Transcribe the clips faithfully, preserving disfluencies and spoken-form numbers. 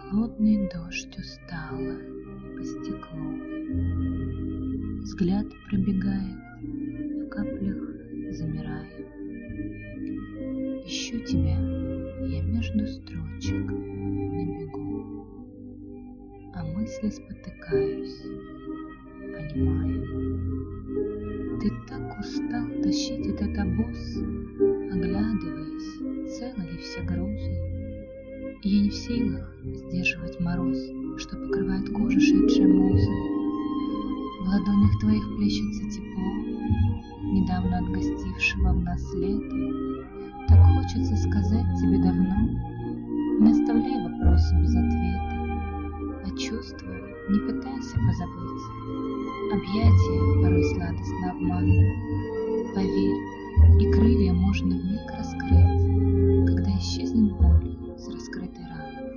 Холодный дождь устало по стеклу. Взгляд пробегает, в каплях замираю. Ищу тебя я между строчек на бегу, а мысли спотыкаюсь, понимаю. Ты так устал тащить этот обоз, оглядываясь, целы ли все грузы. И я не в силах сдерживать мороз, что покрывает кожу шедшей музы. В ладонях твоих плещется тепло, недавно отгостившего в нас лета. Так хочется сказать тебе давно, не оставляй вопросы без ответа. А чувства не пытайся позабыть, объятия порой сладостно обманут. Поверь, и крылья можно вмиг раскрыть, когда исчезнет боль с раскрытой раны.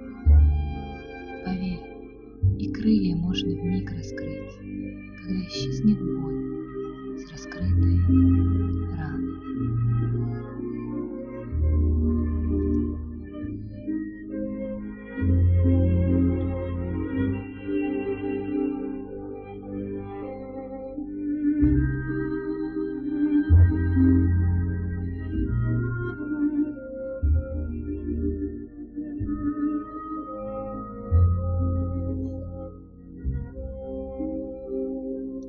Поверь, и крылья можно вмиг раскрыть, когда исчезнет боль